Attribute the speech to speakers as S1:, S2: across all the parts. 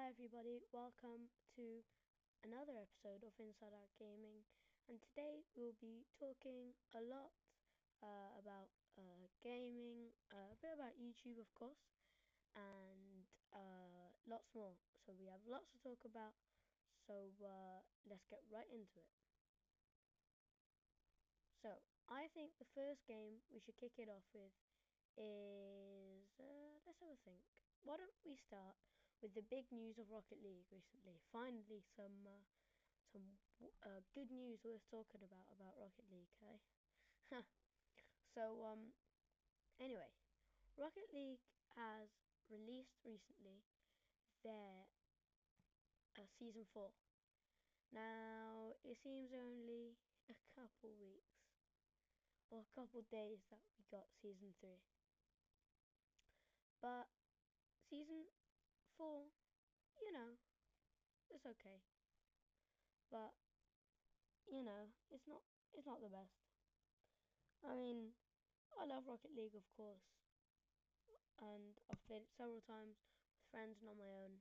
S1: Hi everybody, welcome to another episode of Inside Out Gaming, and today we'll be talking a lot about gaming, a bit about YouTube of course, and lots more. So we have lots to talk about, so let's get right into it. So I think the first game we should kick it off with is, let's have a think. Why don't we start with the big news of Rocket League recently? Finally, some good news worth talking about Rocket League, eh? so anyway, Rocket League has released recently their season 4. Now it seems only a couple weeks or a couple days that we got season 3, but season 4, you know, it's okay, but it's not the best. I mean, I love Rocket League, of course, and I've played it several times with friends and on my own.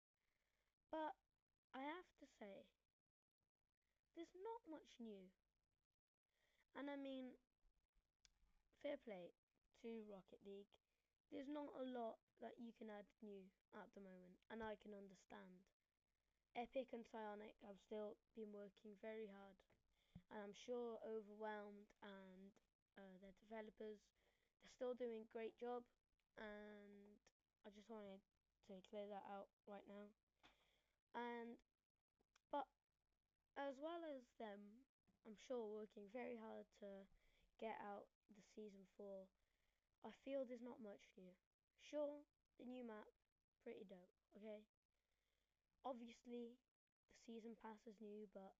S1: But I have to say, there's not much new. And I mean, fair play to Rocket League. There's not a lot that you can add new at the moment, and I can understand. Epic and Psyonix have still been working very hard, and I'm sure overwhelmed, and their developers, they're still doing a great job, and I just wanted to clear that out right now. And but as well as them, I'm sure working very hard to get out the season 4, I feel there's not much new. Sure, the new map, pretty dope, okay? Obviously, the season pass is new, but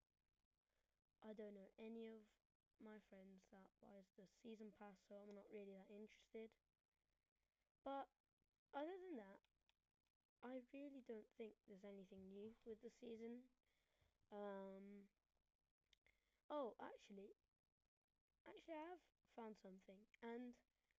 S1: I don't know any of my friends that buys the season pass, so I'm not really that interested. But other than that, I really don't think there's anything new with the season. Um, oh, actually, I have found something, and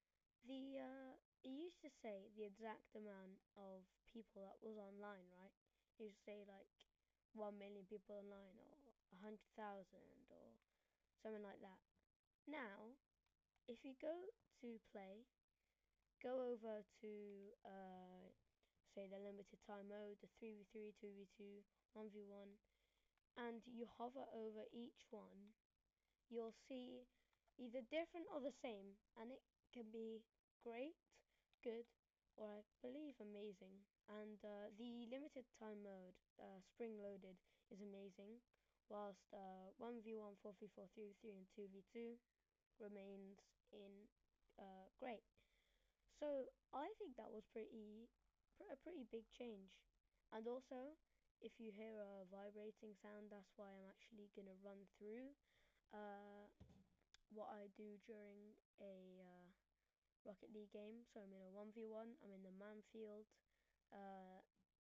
S1: it used to say the exact amount of people that was online, right? It used to say like 1 million people online, or 100,000, or something like that. Now, if you go to play, go over to say the limited time mode, the 3v3, 2v2, 1v1, and you hover over each one, you'll see either different or the same, and it can be great, good, or I believe amazing. And the limited time mode, spring loaded, is amazing, whilst 1v1, 4v4, 3v3, and 2v2 remains in great. So I think that was a pretty big change. And also, if you hear a vibrating sound, that's why I'm actually gonna run through uh, what I do during a Rocket League game. So I'm in a 1v1. I'm in the Manfield uh,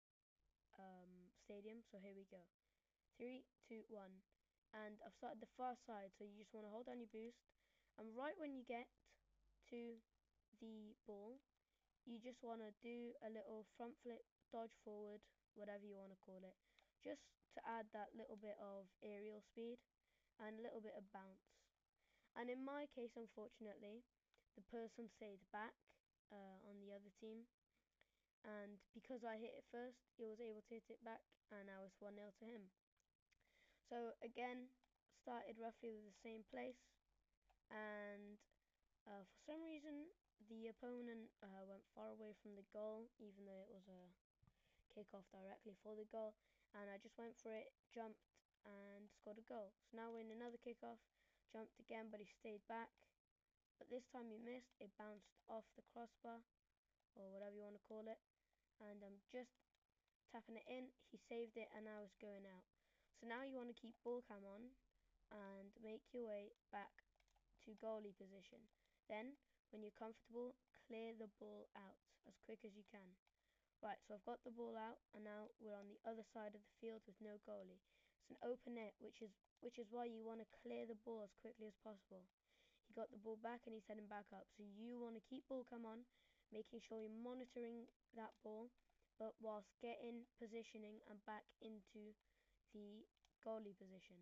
S1: stadium. So here we go. 3, 2, 1. And I've started the far side. So you just want to hold down your boost. And right when you get to the ball, you just want to do a little front flip, dodge forward, whatever you want to call it. Just to add that little bit of aerial speed and a little bit of bounce. And in my case, unfortunately, the person stayed back on the other team. And because I hit it first, he was able to hit it back, and now it's 1-0 to him. So again, started roughly with the same place, and for some reason, the opponent went far away from the goal, even though it was a kick-off directly for the goal. And I just went for it, jumped, and scored a goal. So now we're in another kick-off, jumped again, but he stayed back. But this time he missed. It bounced off the crossbar, or whatever you want to call it. And I'm just tapping it in. He saved it, and now it's going out. So now you want to keep ball cam on and make your way back to goalie position. Then, when you're comfortable, clear the ball out as quick as you can. Right, so I've got the ball out, and now we're on the other side of the field with no goalie. It's an open net, which is why you want to clear the ball as quickly as possible. He got the ball back and he's heading back up. So you want to keep ball cam on, making sure you're monitoring that ball, but whilst getting positioning and back into the goalie position.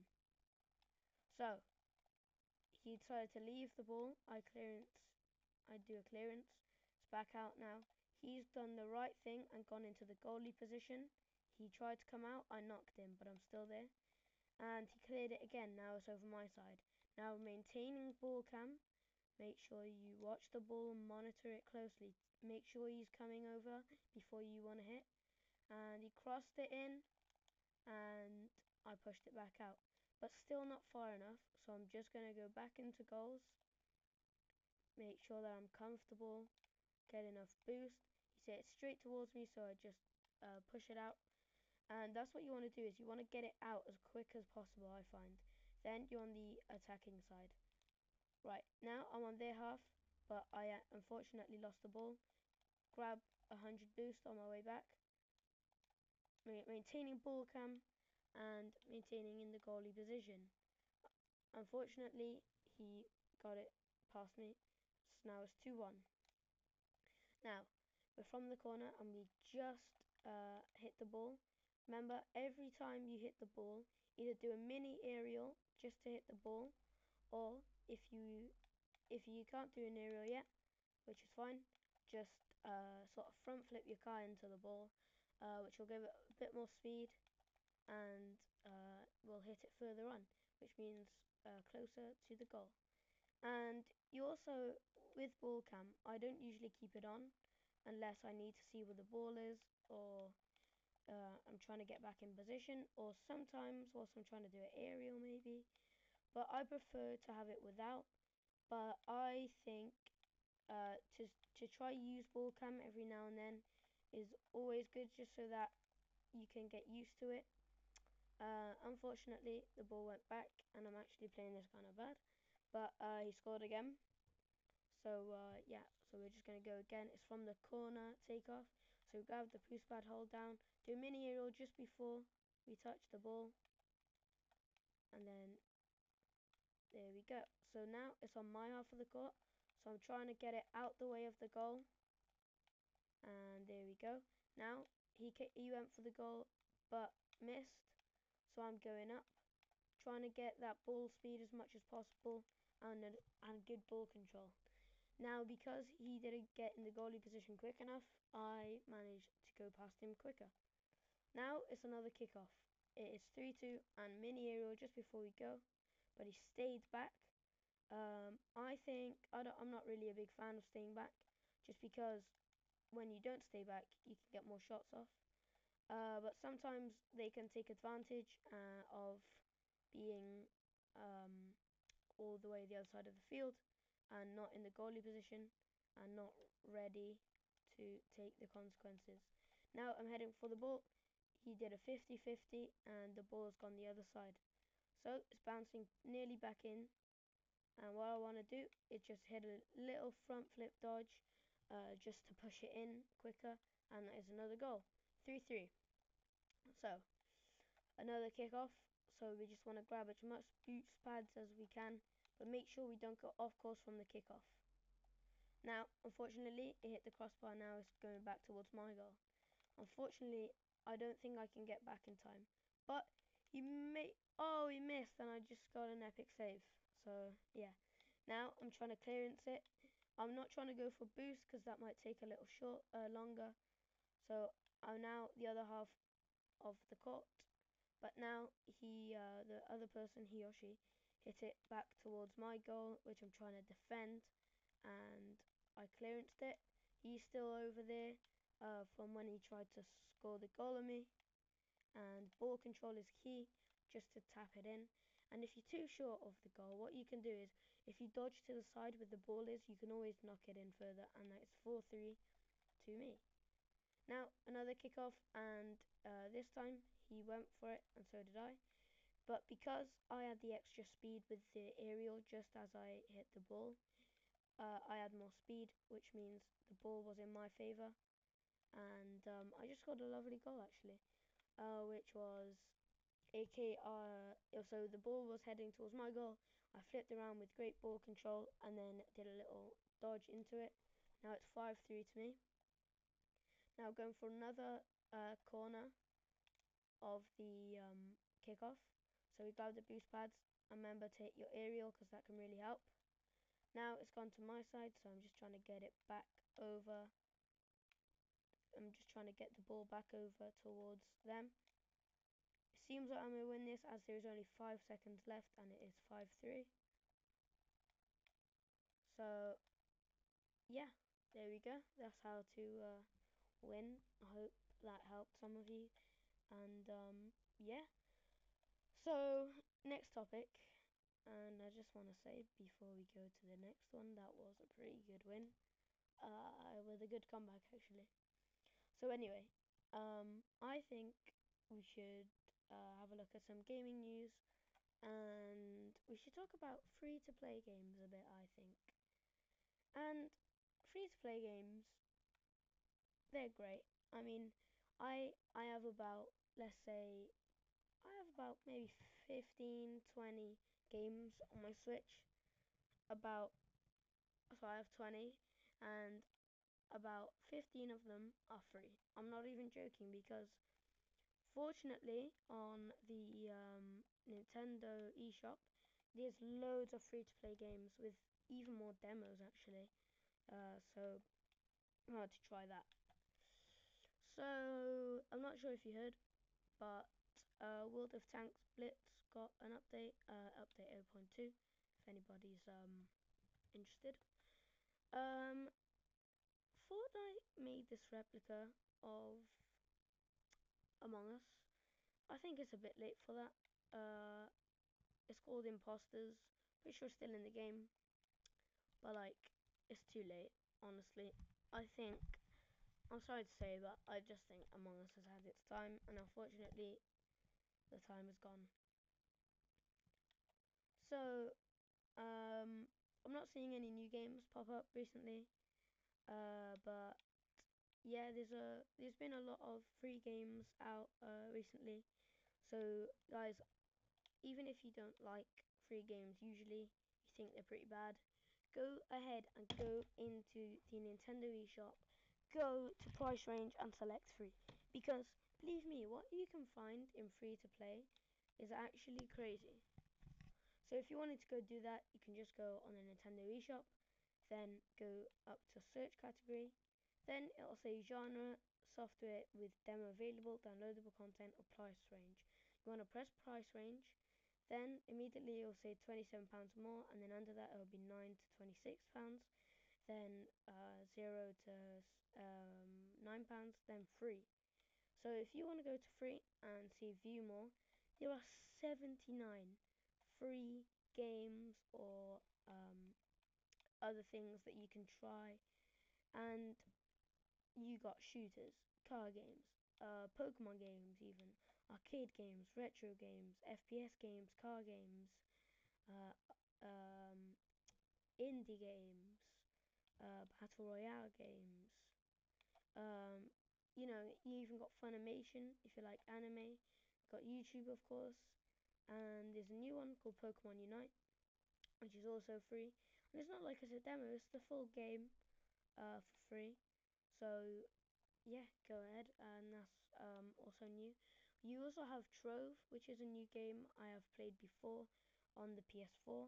S1: So he decided to leave the ball. I do a clearance. It's back out now. He's done the right thing and gone into the goalie position. He tried to come out. I knocked him, but I'm still there. And he cleared it again. Now it's over my side. Now maintaining ball cam. Make sure you watch the ball and monitor it closely. Make sure he's coming over before you want to hit. And he crossed it in, and I pushed it back out. But still not far enough, so I'm just going to go back into goals. Make sure that I'm comfortable, get enough boost. He said it straight towards me, so I just push it out. And that's what you want to do, is you want to get it out as quick as possible, I find. Then you're on the attacking side. Right, now I'm on their half, but I unfortunately lost the ball. Grab 100 boost on my way back. Maintaining ball cam and maintaining in the goalie position. Unfortunately, he got it past me, so now it's 2-1. Now, we're from the corner and we just hit the ball. Remember, every time you hit the ball, either do a mini aerial just to hit the ball, or if you can't do an aerial yet, which is fine, just sort of front flip your car into the ball, which will give it a bit more speed and will hit it further on, which means closer to the goal. And you also, with ball cam, I don't usually keep it on unless I need to see where the ball is, or I'm trying to get back in position, or sometimes whilst I'm trying to do an aerial maybe. But I prefer to have it without. But I think to try use ball cam every now and then is always good, just so that you can get used to it. Unfortunately, the ball went back, and I'm actually playing this kind of bad. But he scored again. So yeah, so we're just going to go again. It's from the corner takeoff. So grab the push pad, hold down, do a mini aerial just before we touch the ball, and then there we go. So now it's on my half of the court. So I'm trying to get it out the way of the goal, and there we go. Now he went for the goal but missed, so I'm going up, trying to get that ball speed as much as possible and good ball control. Now, because he didn't get in the goalie position quick enough, I managed to go past him quicker. Now it's another kickoff. It is 3-2 and mini aerial just before we go, but he stayed back. I think I'm not really a big fan of staying back, just because when you don't stay back, you can get more shots off. But sometimes they can take advantage of being all the way the other side of the field and not in the goalie position and not ready to take the consequences. Now I'm heading for the ball. He did a 50-50 and the ball's gone the other side. So it's bouncing nearly back in, and what I want to do is just hit a little front flip dodge just to push it in quicker, and that is another goal. 3-3. So another kickoff. So we just want to grab as much boots pads as we can, but make sure we don't go off course from the kickoff. Now, unfortunately, it hit the crossbar. Now it's going back towards my goal. Unfortunately, I don't think I can get back in time. But he missed, and I just got an epic save. So yeah. Now I'm trying to clearance it. I'm not trying to go for boost because that might take a little longer. So I'm now the other half of the court. But now the other person, he or she, hit it back towards my goal, which I'm trying to defend, and I clearanced it. He's still over there from when he tried to score the goal on me, and ball control is key, just to tap it in. And if you're too short of the goal, what you can do is, if you dodge to the side where the ball is, you can always knock it in further, and that's 4-3 to me. Now another kickoff, and this time he went for it, and so did I. But because I had the extra speed with the aerial just as I hit the ball, I had more speed, which means the ball was in my favour, and I just got a lovely goal actually, which was so the ball was heading towards my goal. I flipped around with great ball control and then did a little dodge into it. Now it's 5-3 to me. Now going for another corner of the kickoff. So we grab the boost pads and remember to hit your aerial because that can really help. Now it's gone to my side, so I'm just trying to get it back over. I'm just trying to get the ball back over towards them. It seems like I'm going to win this as there's only 5 seconds left and it is 5-3. So yeah, there we go. That's how to win. I hope that helped some of you. And yeah. So next topic, and I just want to say before we go to the next one, that was a pretty good win. With a good comeback actually. So anyway, I think we should have a look at some gaming news, and we should talk about free-to-play games a bit, I think. And free-to-play games, they're great. I mean, I have about, let's say, I have about maybe 15, 20 games on my Switch. About, so I have 20, and about 15 of them are free. I'm not even joking because fortunately on the Nintendo eShop, there's loads of free-to-play games with even more demos actually. So I had to try that. So I'm not sure if you heard, but World of Tanks Blitz got an update, update 0.2, if anybody's interested. Um, Fortnite made this replica of Among Us. I think it's a bit late for that. It's called Imposters. Pretty sure it's still in the game, but like, it's too late, honestly. I think, I'm sorry to say, but I just think Among Us has had its time, and unfortunately, the time is gone. So, I'm not seeing any new games pop up recently, but yeah, there's been a lot of free games out recently. So, guys, even if you don't like free games, usually you think they're pretty bad, go ahead and go into the Nintendo eShop, go to price range and select free. Because believe me, what you can find in free to play is actually crazy. So if you wanted to go do that, you can just go on the Nintendo eShop, then go up to search category, then it'll say genre, software with demo available, downloadable content or price range. You want to press price range, then immediately it'll say £27 more, and then under that it'll be £9 to £26, then 0 to £9, then free. So if you want to go to free and see view more, there are 79 free games or other things that you can try, and you got shooters, car games, Pokemon games, even arcade games, retro games, FPS games, car games, uh, indie games, battle royale games. Um, you even got Funimation if you like anime. Got YouTube, of course, and there's a new one called Pokemon Unite, which is also free. And it's not like it's a demo; it's the full game for free. So yeah, go ahead, and that's also new. You also have Trove, which is a new game I have played before on the PS4,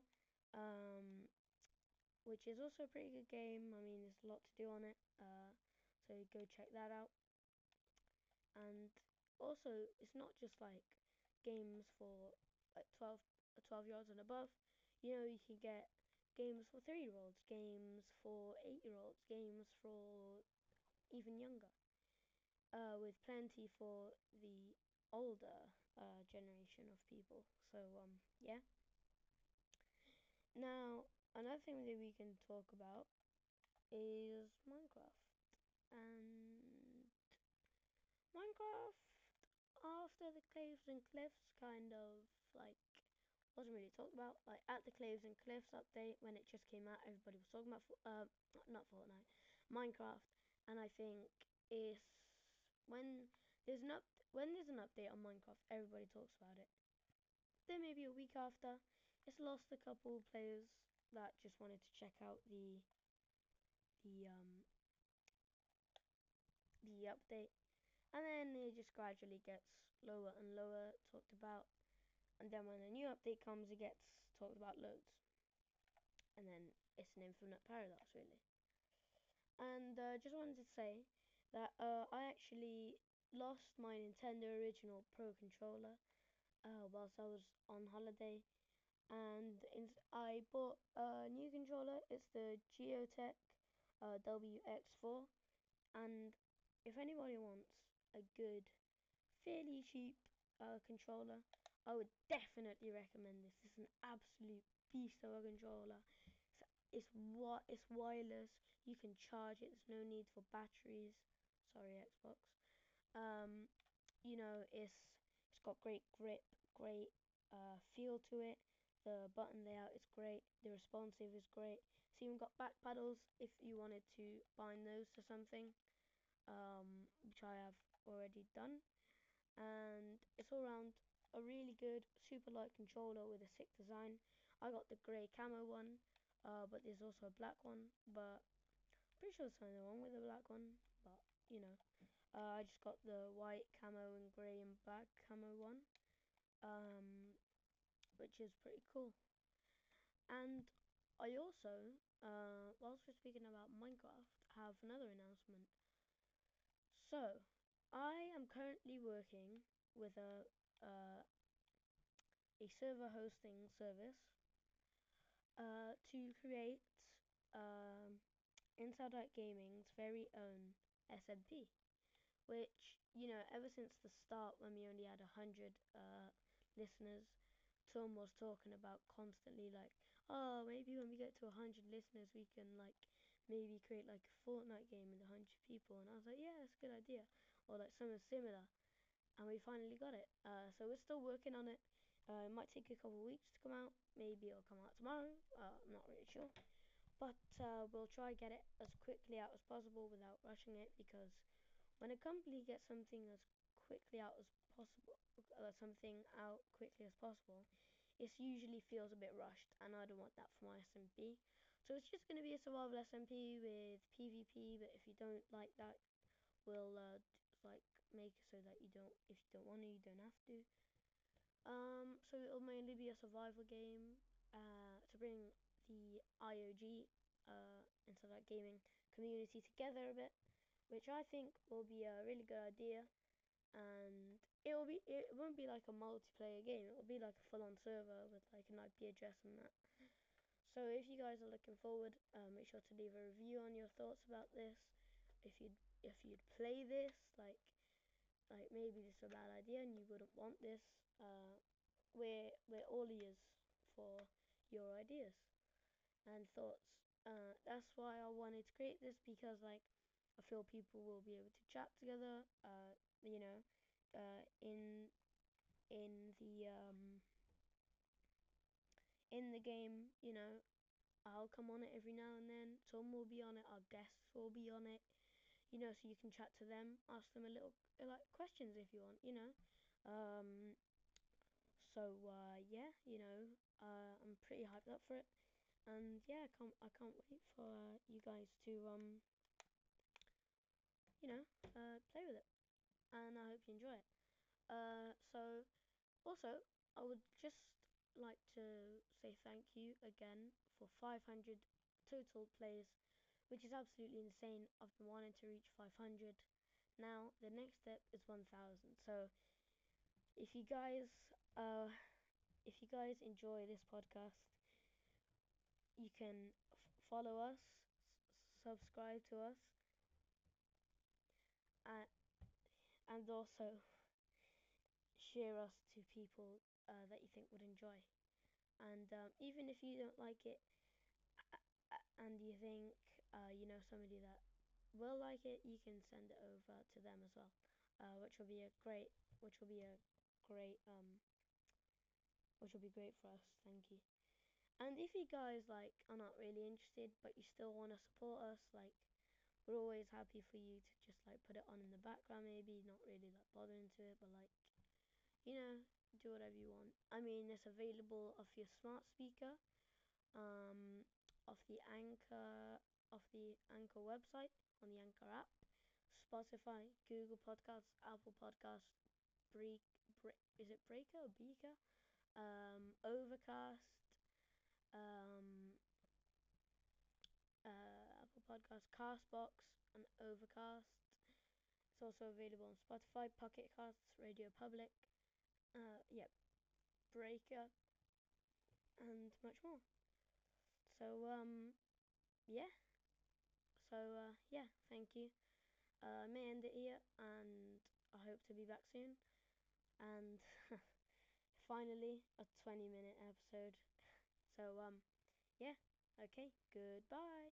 S1: which is also a pretty good game. I mean, there's a lot to do on it, so go check that out. And also, it's not just like games for like 12-year-olds and above. You can get games for 3-year-olds, games for 8-year-olds, games for even younger, with plenty for the older generation of people. So yeah. Now another thing that we can talk about is Minecraft. And Minecraft, after the Caves and Cliffs kind of like wasn't really talked about. Like at the Caves and Cliffs update when it just came out, everybody was talking about not Fortnite, Minecraft, and I think it's when when there's an update on Minecraft, everybody talks about it. Then maybe a week after, it's lost a couple players that just wanted to check out the the update, and then it just gradually gets lower and lower talked about, and then when a new update comes, it gets talked about loads, and then it's an infinite paradox, really. And just wanted to say that I actually lost my Nintendo original Pro controller whilst I was on holiday, and I bought a new controller. It's the Geotech WX4, and if anybody wants a good, fairly cheap controller, I would definitely recommend this. This is an absolute beast of a controller. It's wireless. You can charge it. There's no need for batteries. Sorry, Xbox. Um, it's got great grip, great feel to it. The button layout is great. The responsive is great. It's even got back paddles if you wanted to bind those to something, which I have already done. And it's all around a really good, super light controller with a sick design. I got the grey camo one, but there's also a black one. But pretty sure there's something wrong with the black one. But you know, I just got the white camo and grey and black camo one, um, which is pretty cool. And I also, whilst we're speaking about Minecraft, have another announcement. So, I am currently working with a server hosting service to create um, Inside Out Gaming's very own SMP, which, ever since the start when we only had 100 listeners, Tom was talking about constantly like, oh, maybe when we get to 100 listeners, we can like maybe create like a Fortnite game with 100 people. And I was like, yeah, that's a good idea. Or like something similar. And we finally got it. So we're still working on it. It might take a couple of weeks to come out. Maybe it'll come out tomorrow. I'm not really sure. But we'll try to get it as quickly out as possible without rushing it, because when a company gets something as quickly out as possible, something out quickly as possible, it usually feels a bit rushed, and I don't want that for my SMP. So it's just going to be a survival SMP with PvP, but if you don't like that, we'll like make it so that you don't, if you don't want to, you don't have to. So it'll mainly be a survival game to bring the IOG Internet Gaming community together a bit, which I think will be a really good idea. And it won't be like a multiplayer game. It will be like a full-on server with like an IP address and that. So if you guys are looking forward, make sure to leave a review on your thoughts about this. If you'd play this, like maybe this is a bad idea and you wouldn't want this, we're all ears for your ideas and thoughts. That's why I wanted to create this, because like I feel people will be able to chat together. You know, in in the um, in the game. I'll come on it every now and then. Tom will be on it. Our guests will be on it. So you can chat to them, ask them a little like questions if you want. Um, so yeah, I'm pretty hyped up for it, and yeah, I can't wait for you guys to play with it, and I hope you enjoy it. So also, I would just like to say thank you again for 500 total plays, which is absolutely insane. I've been wanting to reach 500. Now the next step is 1,000. So if you guys uh if you guys enjoy this podcast, you can follow us, subscribe to us, uh, and also share us to people that you think would enjoy. And even if you don't like it, and you think you know somebody that will like it, you can send it over to them as well, which will be a great, which will be a great, which will be great for us. Thank you. And if you guys like are not really interested, but you still want to support us, like we're always happy for you to just like put it on in the background, maybe not really like bothering to it, but like you know, do whatever you want. I mean, it's available off your smart speaker, um, off the Anchor, off the Anchor website, on the Anchor app, Spotify, Google Podcasts, Apple Podcasts, is it Breaker or Beaker? Overcast, um, Apple Podcasts, Castbox, and Overcast. It's also available on Spotify, Pocket Casts, Radio Public, yep, Breaker, and much more. So yeah. Thank you. I may end it here, and I hope to be back soon. And finally, a 20-minute episode. So yeah. Okay. Goodbye.